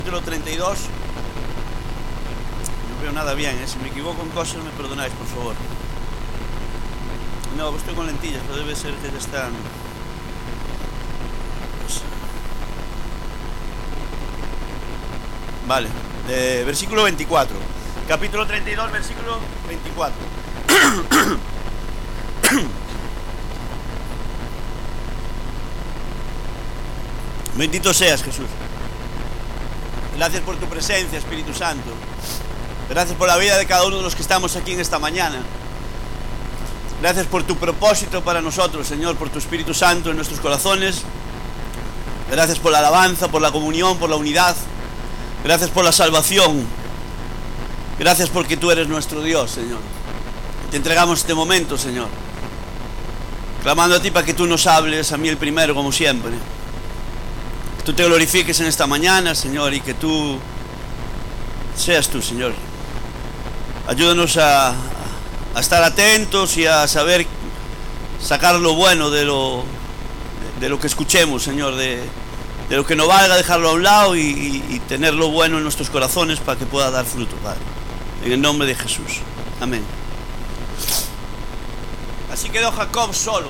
Capítulo 32. No veo nada bien, si me equivoco en cosas me perdonáis, por favor. No, estoy con lentillas, pero debe ser que ya están. Vale, versículo 24. Capítulo 32, versículo 24. Bendito seas, Jesús. Gracias por tu presencia, Espíritu Santo. Gracias por la vida de cada uno de los que estamos aquí en esta mañana. Gracias por tu propósito para nosotros, Señor, por tu Espíritu Santo en nuestros corazones. Gracias por la alabanza, por la comunión, por la unidad. Gracias por la salvación. Gracias porque tú eres nuestro Dios, Señor. Te entregamos este momento, Señor, clamando a ti para que tú nos hables, a mí el primero, como siempre. Que tú te glorifiques en esta mañana, Señor, y que tú seas tú, Señor. Ayúdanos a estar atentos y a saber sacar lo bueno de lo que escuchemos, Señor, de lo que no valga, dejarlo a un lado y tener lo bueno en nuestros corazones para que pueda dar fruto, Padre. En el nombre de Jesús. Amén. Así quedó Jacob solo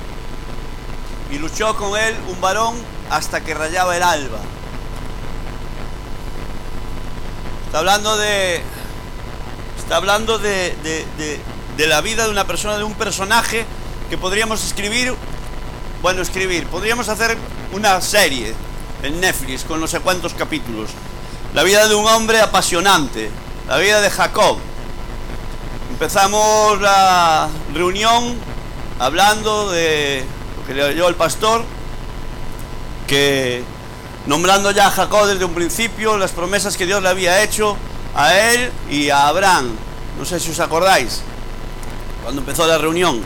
y luchó con él un varón hasta que rayaba el alba. Está hablando de la vida de una persona, de un personaje que podríamos podríamos hacer una serie en Netflix con no sé cuántos capítulos. La vida de un hombre apasionante, la vida de Jacob. Empezamos la reunión hablando de lo que leyó el pastor, que nombrando ya a Jacob desde un principio las promesas que Dios le había hecho a él y a Abraham. No sé si os acordáis cuando empezó la reunión.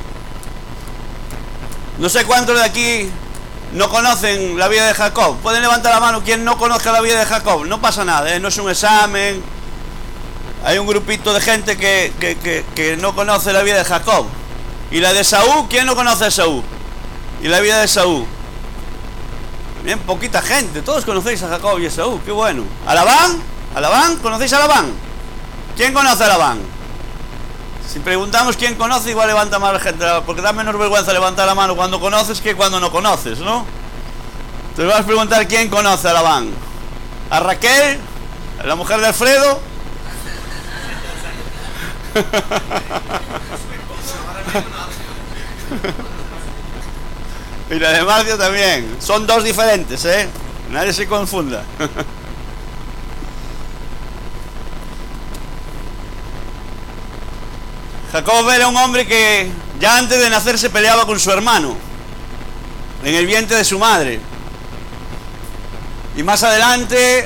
No sé cuántos de aquí no conocen la vida de Jacob. Pueden levantar la mano quien no conozca la vida de Jacob. No pasa nada, no es un examen. Hay un grupito de gente que no conoce la vida de Jacob. Y la de Esaú, ¿quién no conoce a Esaú? Y la vida de Esaú. Bien, poquita gente, todos conocéis a Jacob y a Esaú, qué bueno. ¿A Labán? ¿Conocéis a Labán? ¿Quién conoce a Labán? Si preguntamos quién conoce, igual levanta más la gente, porque da menos vergüenza levantar la mano cuando conoces que cuando no conoces, ¿no? Entonces vamos a preguntar quién conoce a Labán. ¿A Raquel? ¿A la mujer de Alfredo? Y la de Marcio también. Son dos diferentes, nadie se confunda. Jacob era un hombre que ya antes de nacer se peleaba con su hermano en el vientre de su madre. Y más adelante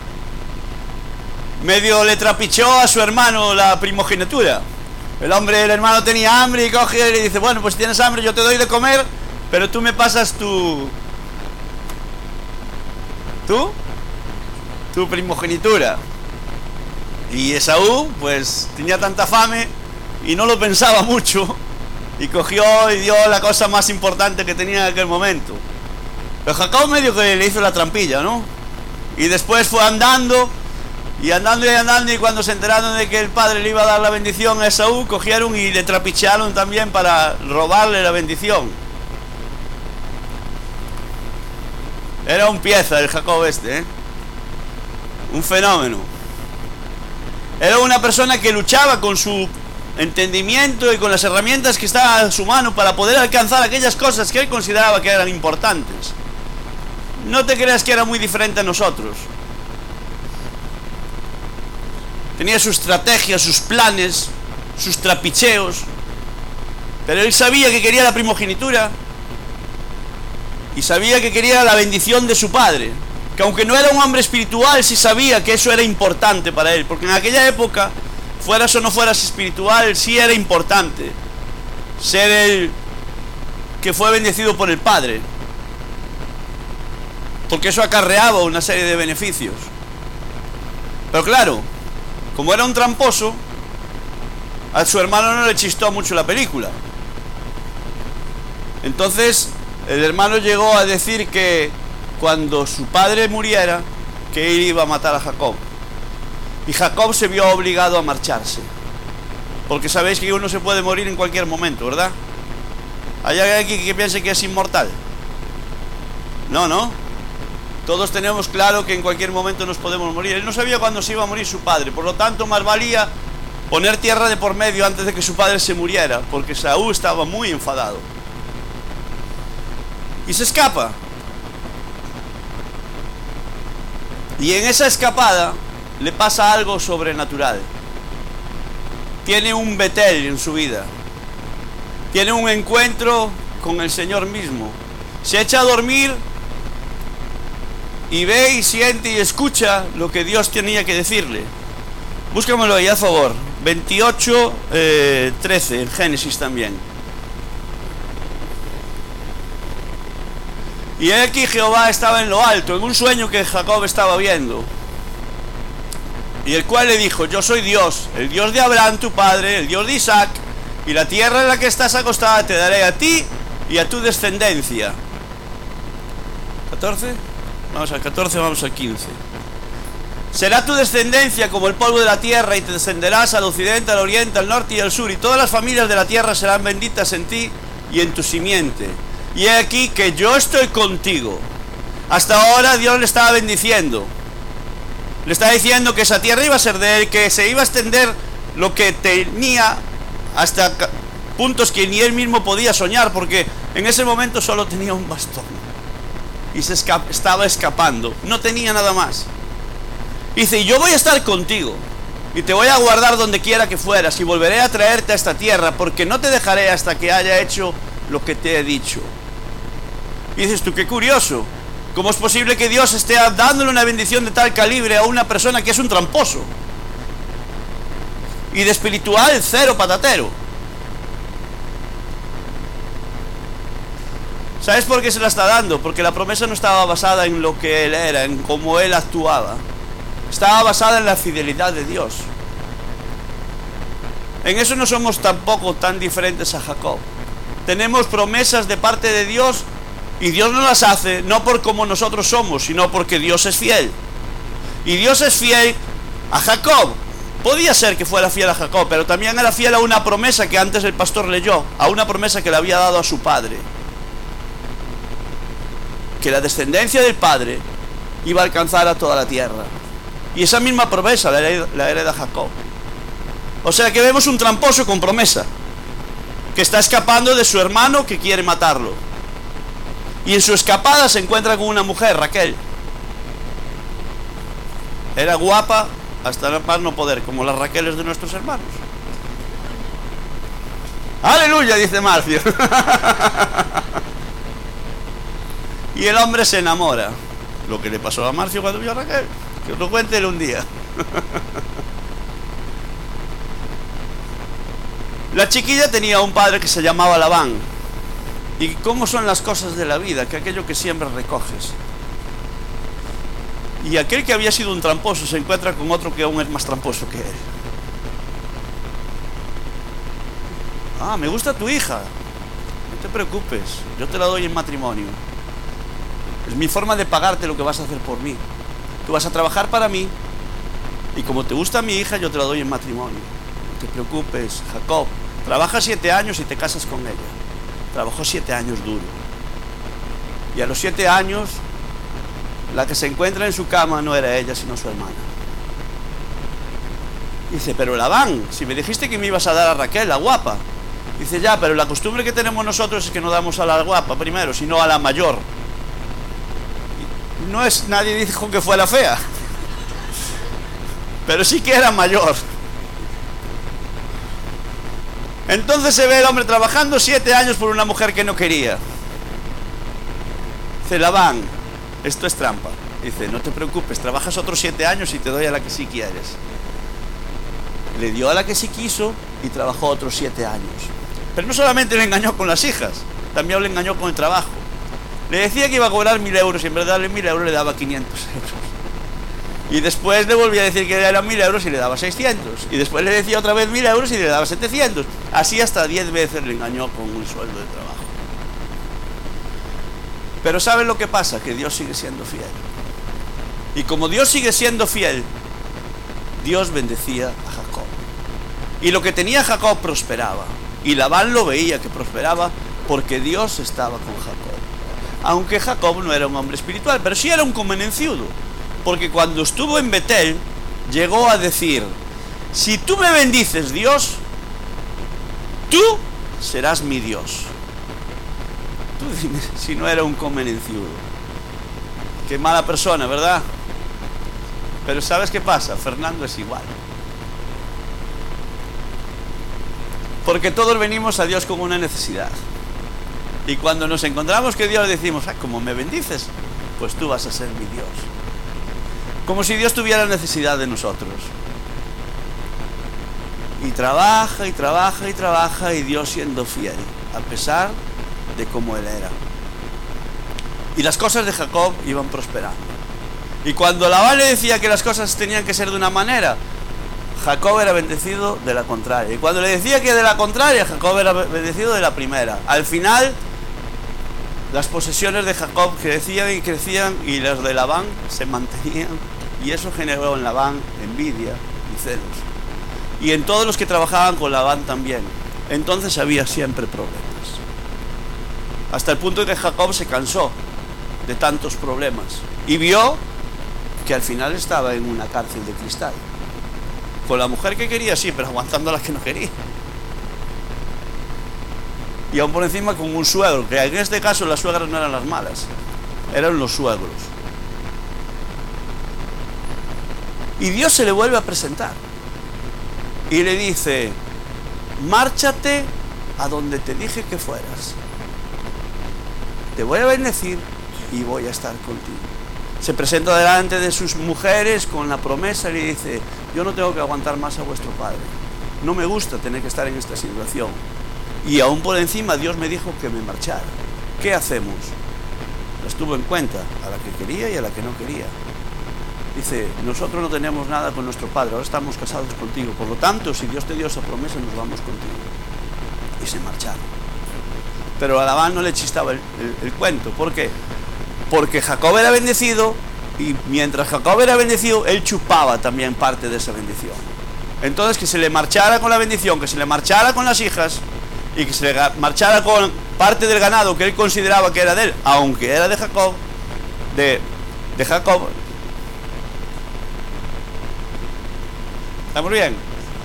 medio le trapichó a su hermano la primogenitura. El hermano tenía hambre y coge y le dice: bueno, pues si tienes hambre yo te doy de comer, pero tú me pasas tu primogenitura. Y Esaú pues tenía tanta fame y no lo pensaba mucho y cogió y dio la cosa más importante que tenía en aquel momento. Pero Jacob medio que le hizo la trampilla, ¿no? Y después fue andando y cuando se enteraron de que el padre le iba a dar la bendición a Esaú, cogieron y le trapichearon también para robarle la bendición. Era un pieza el Jacob un fenómeno. Era una persona que luchaba con su entendimiento y con las herramientas que estaban a su mano para poder alcanzar aquellas cosas que él consideraba que eran importantes. No te creas que era muy diferente a nosotros. Tenía sus estrategias, sus planes, sus trapicheos, pero él sabía que quería la primogenitura y sabía que quería la bendición de su padre, que aunque no era un hombre espiritual, sí sabía que eso era importante para él, porque en aquella época, fueras o no fueras espiritual, sí era importante ser el que fue bendecido por el padre, porque eso acarreaba una serie de beneficios. Pero claro, como era un tramposo, a su hermano no le chistó mucho la película. Entonces el hermano llegó a decir que cuando su padre muriera, que él iba a matar a Jacob. Y Jacob se vio obligado a marcharse. Porque sabéis que uno se puede morir en cualquier momento, ¿verdad? ¿Hay alguien aquí que piense que es inmortal? No. Todos tenemos claro que en cualquier momento nos podemos morir. Él no sabía cuándo se iba a morir su padre. Por lo tanto, más valía poner tierra de por medio antes de que su padre se muriera, porque Saúl estaba muy enfadado. Y se escapa. Y en esa escapada le pasa algo sobrenatural. Tiene un Betel en su vida. Tiene un encuentro con el Señor mismo. Se echa a dormir y ve y siente y escucha lo que Dios tenía que decirle. Búscamelo ahí, a favor. 28, 13, en Génesis también. Y aquí Jehová estaba en lo alto, en un sueño que Jacob estaba viendo. Y el cual le dijo: yo soy Dios, el Dios de Abraham tu padre, el Dios de Isaac, y la tierra en la que estás acostada te daré a ti y a tu descendencia. 14, vamos al 14, vamos al 15. Será tu descendencia como el polvo de la tierra, y te descenderás al occidente, al oriente, al norte y al sur, y todas las familias de la tierra serán benditas en ti y en tu simiente. Y he aquí que yo estoy contigo. Hasta ahora Dios le estaba bendiciendo. Le estaba diciendo que esa tierra iba a ser de él, que se iba a extender lo que tenía hasta puntos que ni él mismo podía soñar, porque en ese momento solo tenía un bastón y se estaba escapando, no tenía nada más. Dice: yo voy a estar contigo y te voy a guardar donde quiera que fueras, y volveré a traerte a esta tierra, porque no te dejaré hasta que haya hecho lo que te he dicho. Y dices tú: qué curioso, ¿cómo es posible que Dios esté dándole una bendición de tal calibre a una persona que es un tramposo? Y de espiritual, cero patatero. ¿Sabes por qué se la está dando? Porque la promesa no estaba basada en lo que él era, en cómo él actuaba. Estaba basada en la fidelidad de Dios. En eso no somos tampoco tan diferentes a Jacob. Tenemos promesas de parte de Dios, y Dios no las hace no por cómo nosotros somos, sino porque Dios es fiel. Y Dios es fiel a Jacob. Podía ser que fuera fiel a Jacob, pero también era fiel a una promesa que antes el pastor leyó, a una promesa que le había dado a su padre, que la descendencia del padre iba a alcanzar a toda la tierra. Y esa misma promesa la hereda Jacob. O sea que vemos un tramposo con promesa, que está escapando de su hermano que quiere matarlo. Y en su escapada se encuentra con una mujer, Raquel. Era guapa hasta más no poder, como las Raqueles de nuestros hermanos. ¡Aleluya!, dice Marcio. Y el hombre se enamora. Lo que le pasó a Marcio cuando vio a Raquel, que os lo cuente él un día. La chiquilla tenía un padre que se llamaba Labán. ¿Y cómo son las cosas de la vida? Que aquello que siembras recoges. Y aquel que había sido un tramposo se encuentra con otro que aún es más tramposo que él. Ah, me gusta tu hija. No te preocupes, yo te la doy en matrimonio. Es mi forma de pagarte lo que vas a hacer por mí. Tú vas a trabajar para mí, y como te gusta mi hija, yo te la doy en matrimonio. No te preocupes, Jacob. Trabaja 7 años y te casas con ella. Trabajó 7 años duro. Y a los 7 años, la que se encuentra en su cama no era ella, sino su hermana. Dice: pero Labán, si me dijiste que me ibas a dar a Raquel, la guapa. Dice: ya, pero la costumbre que tenemos nosotros es que no damos a la guapa primero, sino a la mayor. No es, nadie dijo que fuera fea, pero sí que era mayor. Entonces se ve el hombre trabajando 7 años por una mujer que no quería. Dice: Labán, esto es trampa. Dice: no te preocupes, trabajas otros 7 años y te doy a la que sí quieres. Le dio a la que sí quiso y trabajó otros 7 años. Pero no solamente le engañó con las hijas, también le engañó con el trabajo. Le decía que iba a cobrar 1000 euros, y en vez de darle 1000 euros le daba 500 euros. Y después le volvía a decir que eran 1000 euros y le daba 600. Y después le decía otra vez 1000 euros y le daba 700. Así hasta 10 veces le engañó con un sueldo de trabajo. Pero ¿saben lo que pasa? Que Dios sigue siendo fiel. Y como Dios sigue siendo fiel, Dios bendecía a Jacob. Y lo que tenía Jacob prosperaba. Y Labán lo veía que prosperaba porque Dios estaba con Jacob. Aunque Jacob no era un hombre espiritual, pero sí era un convenenciudo. Porque cuando estuvo en Betel, llegó a decir: si tú me bendices, Dios, tú serás mi Dios. Tú dime si no era un convenenciudo. Qué mala persona, ¿verdad? Pero ¿sabes qué pasa? Fernando es igual. Porque todos venimos a Dios con una necesidad. Y cuando nos encontramos que Dios, decimos: como me bendices, pues tú vas a ser mi Dios. Como si Dios tuviera necesidad de nosotros. Y trabaja, y trabaja, y trabaja, y Dios siendo fiel, a pesar de cómo él era. Y las cosas de Jacob iban prosperando. Y cuando Labán le decía que las cosas tenían que ser de una manera, Jacob era bendecido de la contraria. Y cuando le decía que de la contraria, Jacob era bendecido de la primera. Al final, las posesiones de Jacob crecían y crecían, y las de Labán se mantenían. Y eso generó en Labán envidia y celos. Y en todos los que trabajaban con Labán también. Entonces había siempre problemas. Hasta el punto de que Jacob se cansó de tantos problemas. Y vio que al final estaba en una cárcel de cristal. Con la mujer que quería, sí, pero aguantando a la que no quería. Y aún por encima con un suegro, que en este caso las suegras no eran las malas, eran los suegros. Y Dios se le vuelve a presentar. Y le dice: márchate a donde te dije que fueras. Te voy a bendecir y voy a estar contigo. Se presenta delante de sus mujeres con la promesa y le dice: yo no tengo que aguantar más a vuestro padre. No me gusta tener que estar en esta situación. Y aún por encima Dios me dijo que me marchara. ¿Qué hacemos? Las tuvo en cuenta, a la que quería y a la que no quería. Dice: nosotros no tenemos nada con nuestro padre, ahora estamos casados contigo. Por lo tanto, si Dios te dio esa promesa, nos vamos contigo. Y se marcharon. Pero a Labán no le chistaba el cuento. ¿Por qué? Porque Jacob era bendecido, y mientras Jacob era bendecido, él chupaba también parte de esa bendición. Entonces, que se le marchara con la bendición, que se le marchara con las hijas, y que se le marchara con parte del ganado que él consideraba que era de él, aunque era de Jacob, de Jacob. ¿Estamos bien?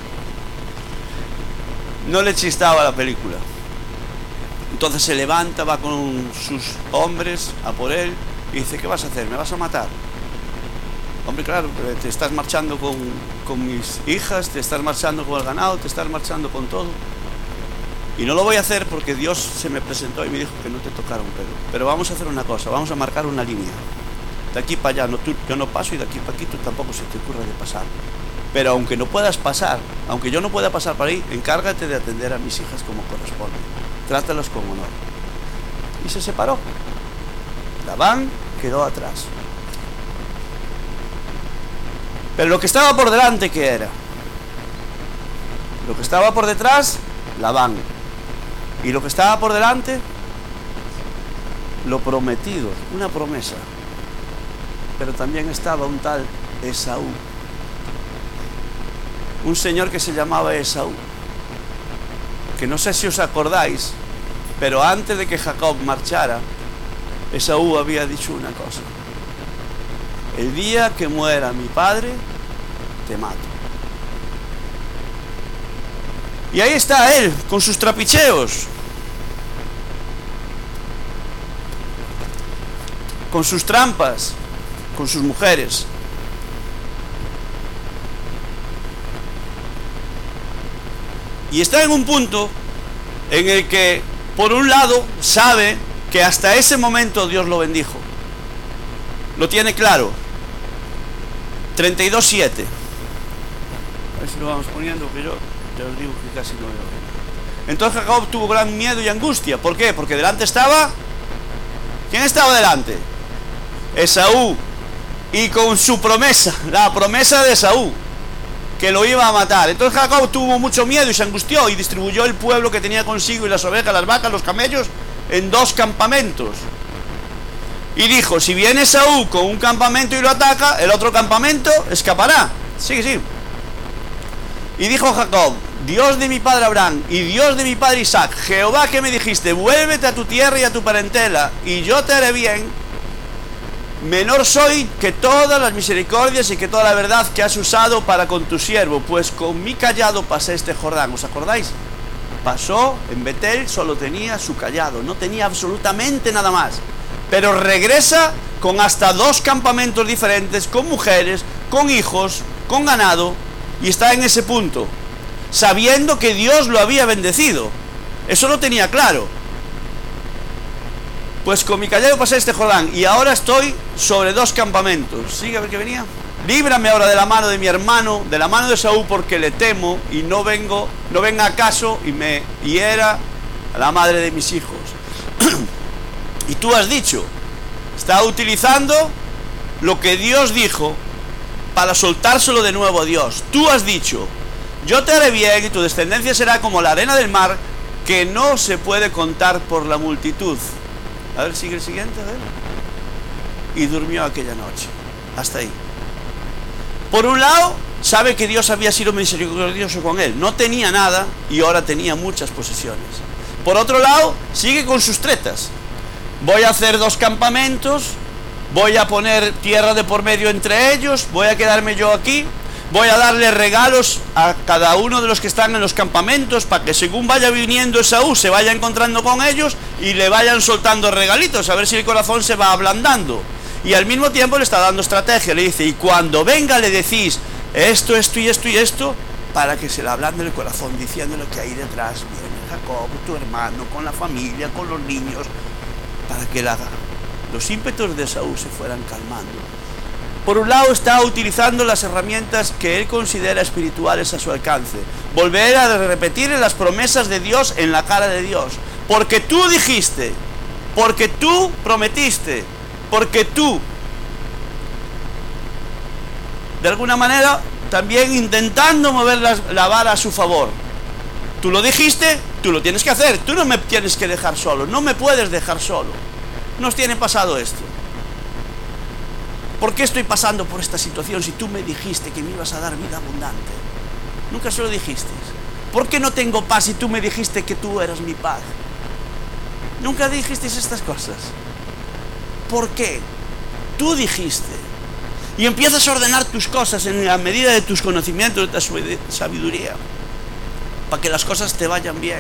No le chistaba la película. Entonces se levanta, va con sus hombres a por él y dice: ¿qué vas a hacer? ¿Me vas a matar? Hombre, claro, te estás marchando con mis hijas, te estás marchando con el ganado, te estás marchando con todo. Y no lo voy a hacer porque Dios se me presentó y me dijo que no te tocara un pelo. Pero vamos a hacer una cosa, vamos a marcar una línea. De aquí para allá, yo no paso, y de aquí para aquí tú tampoco se te ocurra de pasar. Pero aunque no puedas pasar, aunque yo no pueda pasar por ahí, encárgate de atender a mis hijas como corresponde. Trátalas con honor. Y se separó. Labán quedó atrás. Pero lo que estaba por delante, ¿qué era? Lo que estaba por detrás, Labán. Y lo que estaba por delante, lo prometido, una promesa. Pero también estaba un tal Esaú. Un señor que se llamaba Esaú. Que no sé si os acordáis, pero antes de que Jacob marchara, Esaú había dicho una cosa: el día que muera mi padre, te mato. Y ahí está él, con sus trapicheos, con sus trampas, con sus mujeres. Y está en un punto en el que, por un lado, sabe que hasta ese momento Dios lo bendijo. Lo tiene claro. 32:7. A ver si lo vamos poniendo, que yo ya os digo que casi no veo. Entonces Jacob tuvo gran miedo y angustia. ¿Por qué? Porque delante estaba... ¿Quién estaba delante? Esaú. Y con su promesa, la promesa de Esaú, que lo iba a matar. Entonces Jacob tuvo mucho miedo y se angustió y distribuyó el pueblo que tenía consigo y las ovejas, las vacas, los camellos en 2 campamentos. Y dijo, si viene Esaú con un campamento y lo ataca, el otro campamento escapará. Sí. Y dijo Jacob, Dios de mi padre Abraham y Dios de mi padre Isaac, Jehová que me dijiste, vuélvete a tu tierra y a tu parentela, y yo te haré bien, menor soy que todas las misericordias y que toda la verdad que has usado para con tu siervo, pues con mi callado pasé este Jordán. ¿Os acordáis? Pasó en Betel, solo tenía su callado, no tenía absolutamente nada más. Pero regresa con hasta 2 campamentos diferentes, con mujeres, con hijos, con ganado, y está en ese punto, sabiendo que Dios lo había bendecido. Eso lo tenía claro. Pues con mi callado pasé este Jordán, y ahora estoy sobre 2 campamentos. Sigue a ver qué venía. Líbrame ahora de la mano de mi hermano, de la mano de Esaú, porque le temo, y no venga acaso y me hiera a la madre de mis hijos. Y tú has dicho, está utilizando lo que Dios dijo para soltárselo de nuevo a Dios. Tú has dicho, yo te haré bien y tu descendencia será como la arena del mar, que no se puede contar por la multitud. A ver, sigue el siguiente, a ver. Y durmió aquella noche. Hasta ahí. Por un lado, sabe que Dios había sido misericordioso con él. No tenía nada y ahora tenía muchas posesiones. Por otro lado, sigue con sus tretas. Voy a hacer 2 campamentos, voy a poner tierra de por medio entre ellos, voy a quedarme yo aquí, voy a darle regalos a cada uno de los que están en los campamentos para que según vaya viniendo Esaú se vaya encontrando con ellos y le vayan soltando regalitos, a ver si el corazón se va ablandando. Y al mismo tiempo le está dando estrategia, le dice, y cuando venga le decís esto y esto, para que se le ablande el corazón, diciéndole que ahí detrás viene Jacob, tu hermano, con la familia, con los niños, para que los ímpetus de Esaú se fueran calmando. Por un lado está utilizando las herramientas que él considera espirituales a su alcance. Volver a repetir las promesas de Dios en la cara de Dios. Porque tú dijiste, porque tú prometiste, porque tú, de alguna manera, también intentando mover la vara a su favor. Tú lo dijiste, tú lo tienes que hacer, tú no me tienes que dejar solo, no me puedes dejar solo. Nos tiene pasado esto. ¿Por qué estoy pasando por esta situación si tú me dijiste que me ibas a dar vida abundante? Nunca se lo dijiste. ¿Por qué no tengo paz si tú me dijiste que tú eras mi paz? Nunca dijiste estas cosas. ¿Por qué? Tú dijiste. Y empiezas a ordenar tus cosas en la medida de tus conocimientos, de tu sabiduría, para que las cosas te vayan bien.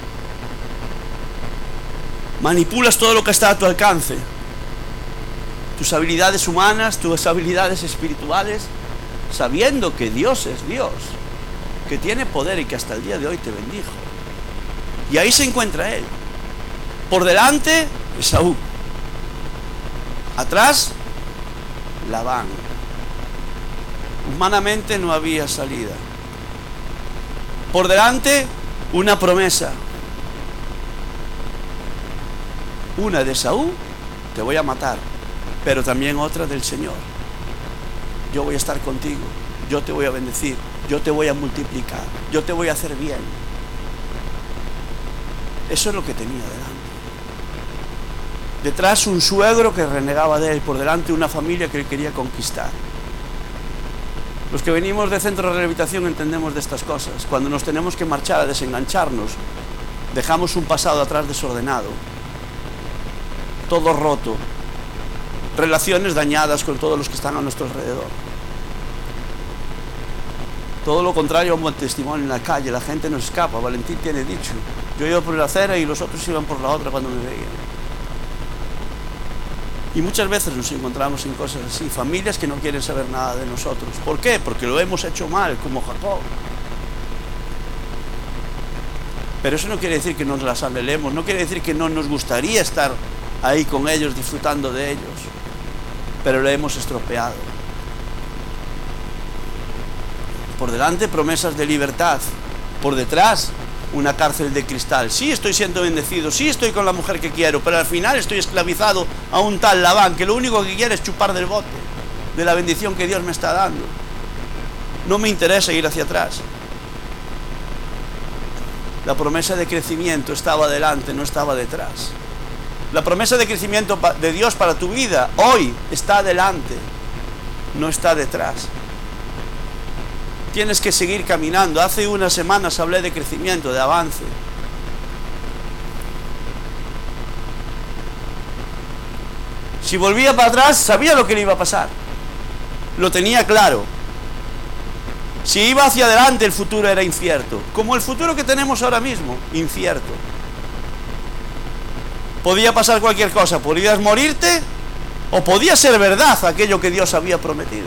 Manipulas todo lo que está a tu alcance. Tus habilidades humanas, tus habilidades espirituales, sabiendo que Dios es Dios, que tiene poder y que hasta el día de hoy te bendijo. Y ahí se encuentra él. Por delante, Esaú. Atrás, Labán. Humanamente no había salida. Por delante, una promesa. Una de Esaú, te voy a matar, pero también otra del Señor. Yo voy a estar contigo, yo te voy a bendecir, yo te voy a multiplicar, yo te voy a hacer bien. Eso es lo que tenía delante. Detrás un suegro que renegaba de él, por delante una familia que él quería conquistar. Los que venimos de centro de rehabilitación entendemos de estas cosas. Cuando nos tenemos que marchar a desengancharnos, dejamos un pasado atrás desordenado, todo roto, relaciones dañadas con todos los que están a nuestro alrededor. Todo lo contrario a un buen testimonio en la calle, la gente nos escapa. Valentín tiene dicho, yo iba por la acera y los otros iban por la otra cuando me veían. Y muchas veces nos encontramos en cosas así, familias que no quieren saber nada de nosotros. ¿Por qué? Porque lo hemos hecho mal, como Jacob. Pero eso no quiere decir que nos las anhelemos, no quiere decir que no nos gustaría estar ahí con ellos, disfrutando de ellos, pero lo hemos estropeado. Por delante promesas de libertad, por detrás una cárcel de cristal. Sí estoy siendo bendecido, sí estoy con la mujer que quiero, pero al final estoy esclavizado a un tal Labán que lo único que quiere es chupar del bote, de la bendición que Dios me está dando. No me interesa ir hacia atrás. La promesa de crecimiento estaba delante, no estaba detrás. La promesa de crecimiento de Dios para tu vida hoy está delante, no está detrás. Tienes que seguir caminando. Hace unas semanas hablé de crecimiento, de avance. Si volvía para atrás, sabía lo que le iba a pasar. Lo tenía claro. Si iba hacia adelante, el futuro era incierto. Como el futuro que tenemos ahora mismo, incierto. Podía pasar cualquier cosa. Podías morirte o podía ser verdad aquello que Dios había prometido.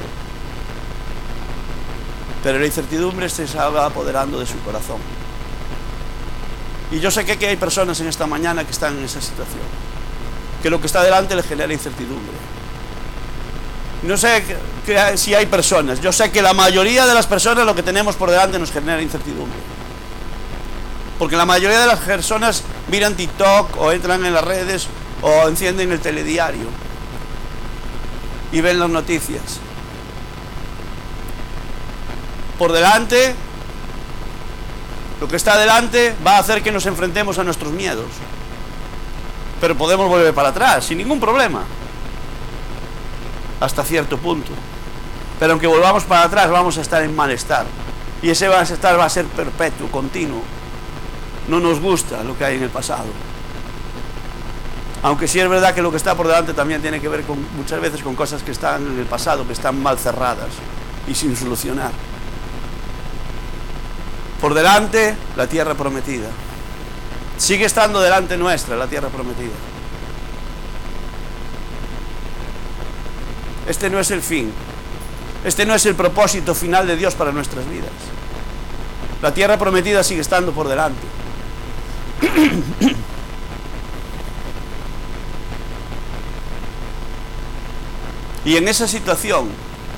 Pero la incertidumbre se estaba apoderando de su corazón. Y yo sé que hay personas en esta mañana que están en esa situación, que lo que está delante les genera incertidumbre. No sé si hay personas, yo sé que la mayoría de las personas lo que tenemos por delante nos genera incertidumbre. Porque la mayoría de las personas miran TikTok o entran en las redes o encienden el telediario y ven las noticias. Por delante, lo que está delante va a hacer que nos enfrentemos a nuestros miedos. Pero podemos volver para atrás, sin ningún problema. Hasta cierto punto. Pero aunque volvamos para atrás, vamos a estar en malestar. Y ese malestar va a ser perpetuo, continuo. No nos gusta lo que hay en el pasado. Aunque sí es verdad que lo que está por delante también tiene que ver muchas veces con cosas que están en el pasado, que están mal cerradas y sin solucionar. Por delante, la tierra prometida. Sigue estando delante nuestra la tierra prometida. Este no es el fin. Este no es el propósito final de Dios para nuestras vidas. La tierra prometida sigue estando por delante. Y en esa situación,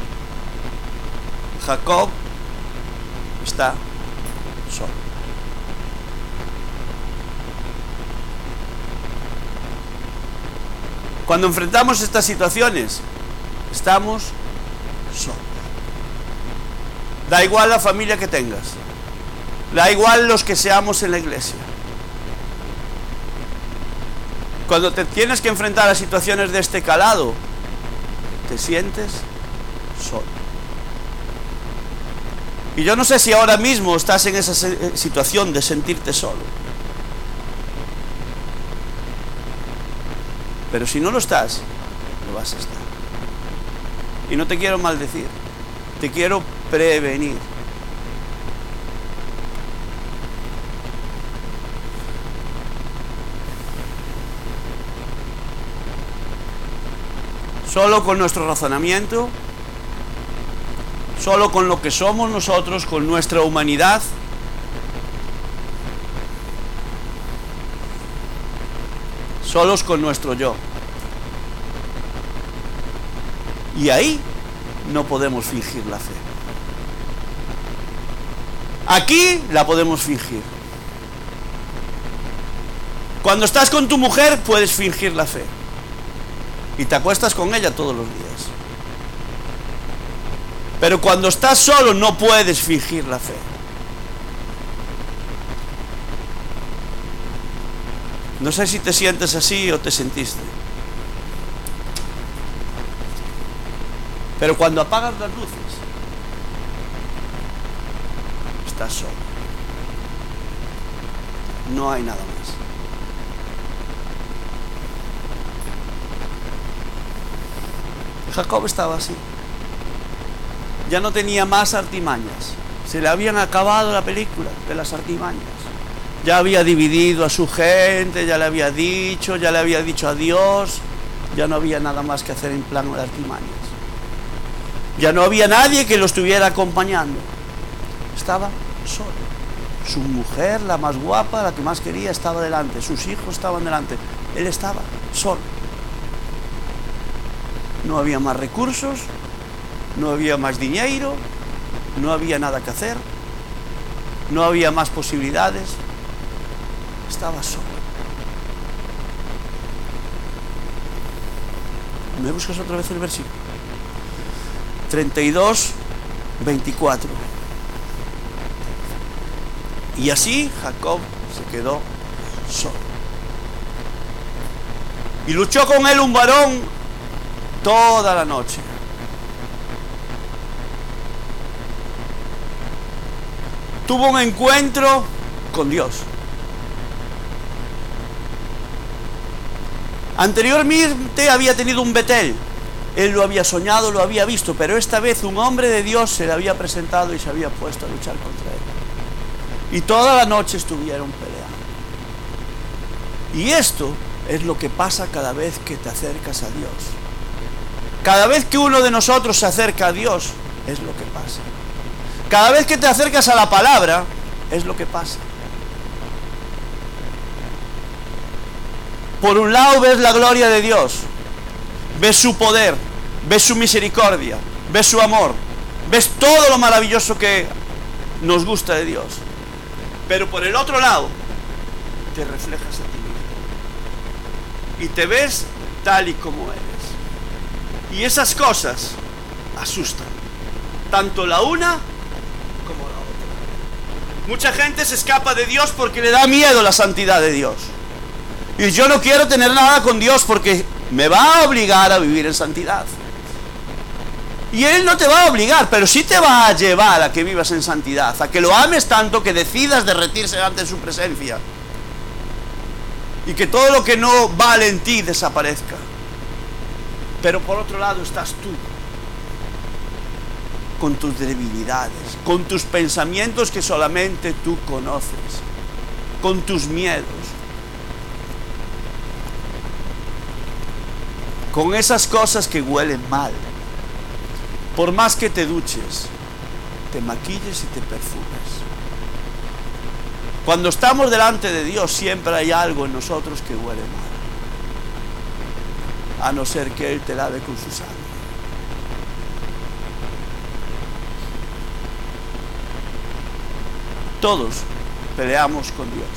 Jacob está solo. Cuando enfrentamos estas situaciones, estamos solos. Da igual la familia que tengas, da igual los que seamos en la iglesia. Cuando te tienes que enfrentar a situaciones de este calado, te sientes solo. Y yo no sé si ahora mismo estás en esa situación de sentirte solo. Pero si no lo estás, lo vas a estar. Y no te quiero maldecir, te quiero prevenir. Solo con nuestro razonamiento, solo con lo que somos nosotros, con nuestra humanidad, solos con nuestro yo. Y ahí no podemos fingir la fe. Aquí la podemos fingir. Cuando estás con tu mujer puedes fingir la fe. Y te acuestas con ella todos los días. Pero cuando estás solo no puedes fingir la fe. No sé si te sientes así o te sentiste. Pero cuando apagas las luces, estás solo. No hay nada más. Jacob estaba así. Ya no tenía más artimañas. Se le habían acabado la película de las artimañas. Ya había dividido a su gente, ya le había dicho adiós. Ya no había nada más que hacer en plan de artimañas. Ya no había nadie que lo estuviera acompañando. Estaba solo. Su mujer, la más guapa, la que más quería, estaba delante. Sus hijos estaban delante. Él estaba solo. No había más recursos, no había más dinero, no había nada que hacer, no había más posibilidades. Estaba solo. ¿Me buscas otra vez el versículo? 32, 24. Y así Jacob se quedó solo. Y luchó con él un varón toda la noche. Tuvo un encuentro con Dios. Anteriormente había tenido un Betel. Él lo había soñado, lo había visto, pero esta vez un hombre de Dios se le había presentado y se había puesto a luchar contra él. Y toda la noche estuvieron peleando. Y esto es lo que pasa cada vez que te acercas a Dios. Cada vez que uno de nosotros se acerca a Dios, es lo que pasa. Cada vez que te acercas a la palabra, es lo que pasa. Por un lado ves la gloria de Dios, ves su poder, ves su misericordia, ves su amor, ves todo lo maravilloso que nos gusta de Dios. Pero por el otro lado, te reflejas a ti mismo y te ves tal y como eres. Y esas cosas asustan, tanto la una como la otra. Mucha gente se escapa de Dios porque le da miedo la santidad de Dios. Y yo no quiero tener nada con Dios porque me va a obligar a vivir en santidad. Y Él no te va a obligar, pero sí te va a llevar a que vivas en santidad, a que lo ames tanto que decidas derretirse ante su presencia. Y que todo lo que no vale en ti desaparezca. Pero por otro lado estás tú, con tus debilidades, con tus pensamientos que solamente tú conoces, con tus miedos, con esas cosas que huelen mal. Por más que te duches, te maquilles y te perfumes, cuando estamos delante de Dios siempre hay algo en nosotros que huele mal, a no ser que Él te lave con su sangre. Todos peleamos con Dios.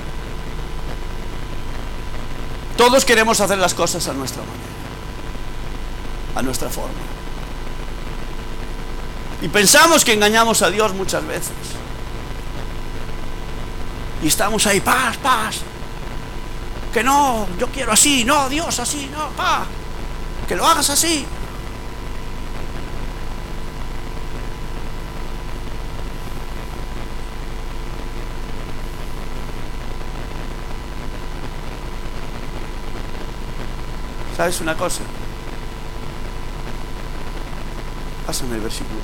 Todos queremos hacer las cosas a nuestra manera, a nuestra forma. Y pensamos que engañamos a Dios muchas veces. Y estamos ahí, paz, paz. Que no, yo quiero así, no, Dios así, no, paz. Que lo hagas así. ¿Sabes una cosa? Pásame el versículo.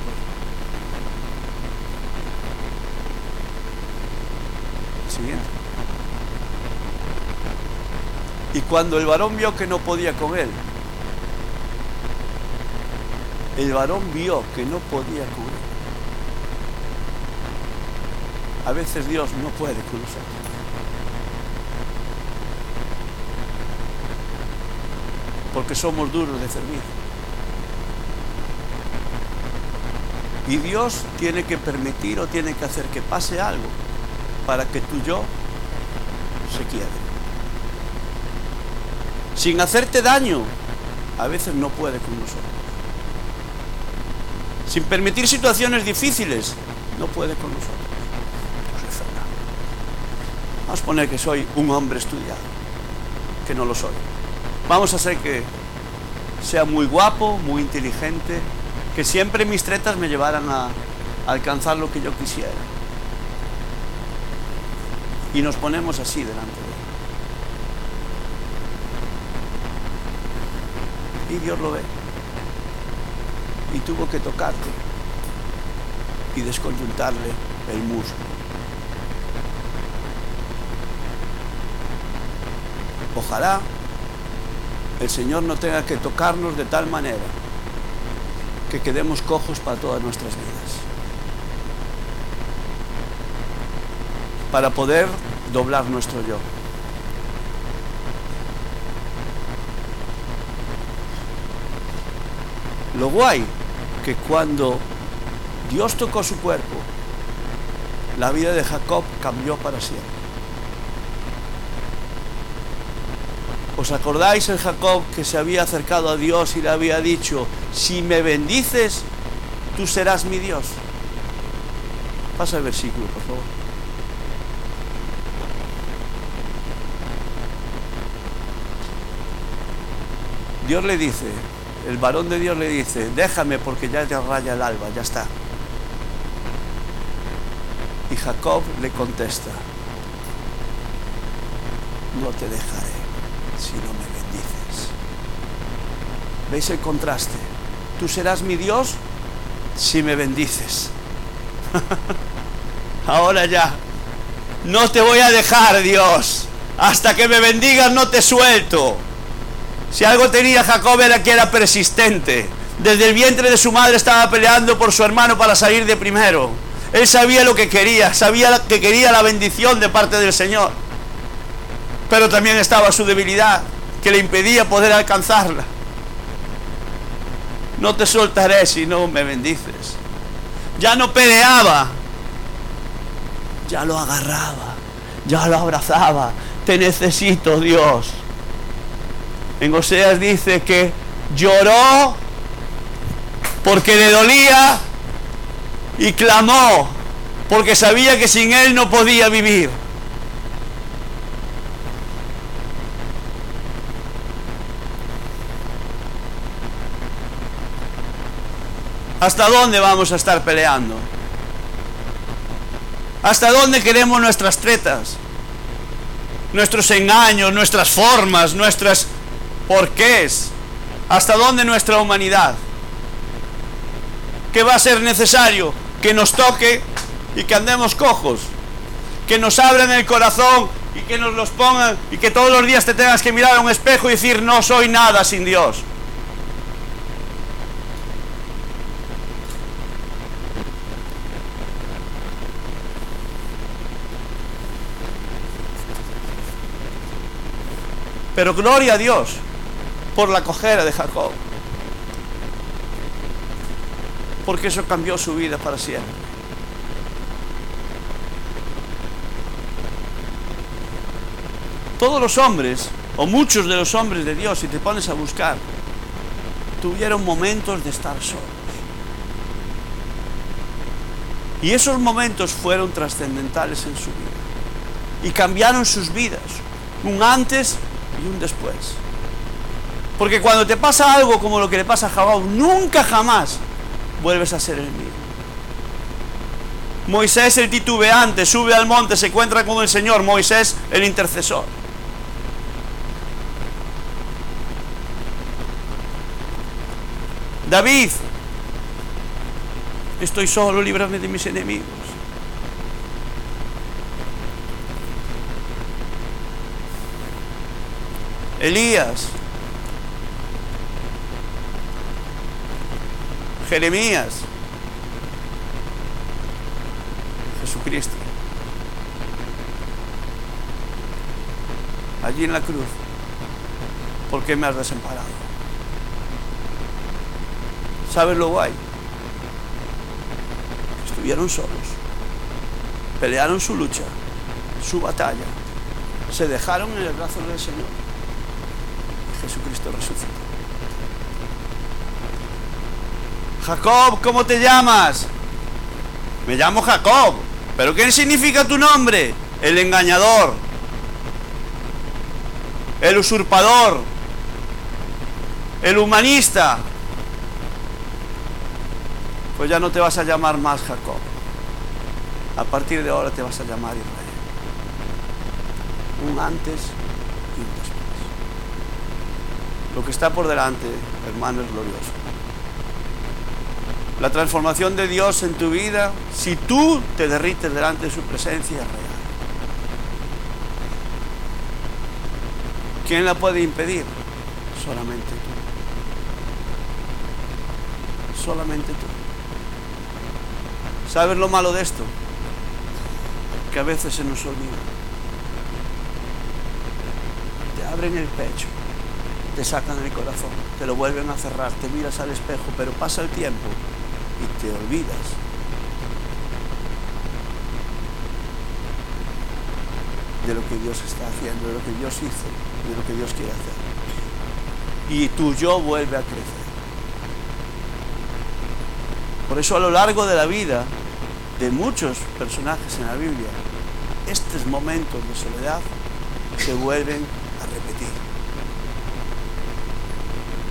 Siguiente. Y cuando el varón vio que no podía con él, el varón vio que no podía con él. A veces Dios no puede con nosotros. Porque somos duros de servir. Y Dios tiene que permitir o tiene que hacer que pase algo para que tu yo se quiebre. Sin hacerte daño, a veces no puede con nosotros. Sin permitir situaciones difíciles, no puede con nosotros. Vamos a poner que soy un hombre estudiado, que no lo soy. Vamos a hacer que sea muy guapo, muy inteligente, que siempre mis tretas me llevaran a alcanzar lo que yo quisiera. Y nos ponemos así delante de Él. Y Dios lo ve. Y tuvo que tocarte y desconjuntarle el muslo. Ojalá el Señor no tenga que tocarnos de tal manera que quedemos cojos para todas nuestras vidas, para poder doblar nuestro yo. Lo guay que cuando Dios tocó su cuerpo, la vida de Jacob cambió para siempre. ¿Os acordáis el Jacob que se había acercado a Dios y le había dicho: si me bendices, tú serás mi Dios? Pasa el versículo, por favor. Dios le dice, el varón de Dios le dice, déjame porque ya raya el alba, ya está. Y Jacob le contesta, no te dejaré si no me bendices. ¿Veis el contraste? Tú serás mi Dios si me bendices. Ahora ya, no te voy a dejar, Dios. Hasta que me bendigas no te suelto. Si algo tenía Jacob era que era persistente. Desde el vientre de su madre estaba peleando por su hermano para salir de primero. Él sabía lo que quería, sabía que quería la bendición de parte del Señor. Pero también estaba su debilidad, que le impedía poder alcanzarla. No te soltaré si no me bendices. Ya no peleaba, ya lo agarraba, ya lo abrazaba. Te necesito, Dios. En Oseas dice que lloró porque le dolía y clamó porque sabía que sin él no podía vivir. ¿Hasta dónde vamos a estar peleando? ¿Hasta dónde queremos nuestras tretas? Nuestros engaños, nuestras formas, nuestras porqués. ¿Hasta dónde nuestra humanidad? ¿Qué va a ser necesario? Que nos toque y que andemos cojos. Que nos abran el corazón y que nos los pongan y que todos los días te tengas que mirar a un espejo y decir no soy nada sin Dios. Pero gloria a Dios por la cojera de Jacob, porque eso cambió su vida para siempre. Todos los hombres, o muchos de los hombres de Dios, si te pones a buscar, tuvieron momentos de estar solos. Y esos momentos fueron trascendentales en su vida. Y cambiaron sus vidas, un antes y un después. Porque cuando te pasa algo como lo que le pasa a Jacob, nunca jamás vuelves a ser el mismo. Moisés el titubeante sube al monte, se encuentra con el Señor. Moisés el intercesor. David, estoy solo, líbrame de mis enemigos. Elías, Jeremías, Jesucristo, allí en la cruz. ¿Por qué me has desamparado? ¿Sabes lo guay? Estuvieron solos, pelearon su lucha, su batalla, se dejaron en el brazo del Señor. Jesucristo resucitó. Jacob, ¿cómo te llamas? Me llamo Jacob. ¿Pero qué significa tu nombre? El engañador, el usurpador, el humanista. Pues ya no te vas a llamar más Jacob. A partir de ahora te vas a llamar Israel. Un antes y un después. Lo que está por delante, hermano, es glorioso. La transformación de Dios en tu vida, si tú te derrites delante de su presencia, es real. ¿Quién la puede impedir? Solamente tú. Solamente tú. ¿Sabes lo malo de esto? Que a veces se nos olvida. Te abren el pecho, te sacan el corazón, te lo vuelven a cerrar, te miras al espejo, pero pasa el tiempo y te olvidas de lo que Dios está haciendo, de lo que Dios hizo, de lo que Dios quiere hacer. Y tu yo vuelve a crecer. Por eso a lo largo de la vida de muchos personajes en la Biblia, estos momentos de soledad se vuelven a repetir.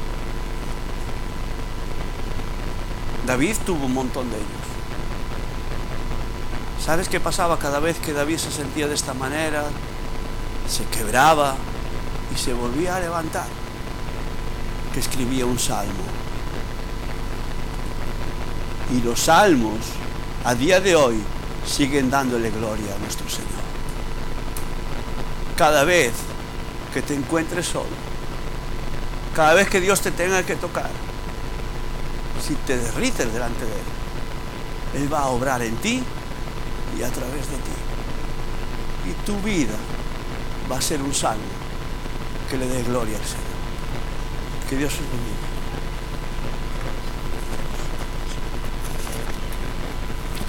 David tuvo un montón de ellos. ¿Sabes qué pasaba cada vez que David se sentía de esta manera? Se quebraba y se volvía a levantar, que escribía un salmo. Y los salmos a día de hoy siguen dándole gloria a nuestro Señor. Cada vez que te encuentres solo, cada vez que Dios te tenga que tocar, si te derrites delante de Él, Él va a obrar en ti y a través de ti. Y tu vida va a ser un salmo que le dé gloria al Señor. Que Dios os bendiga.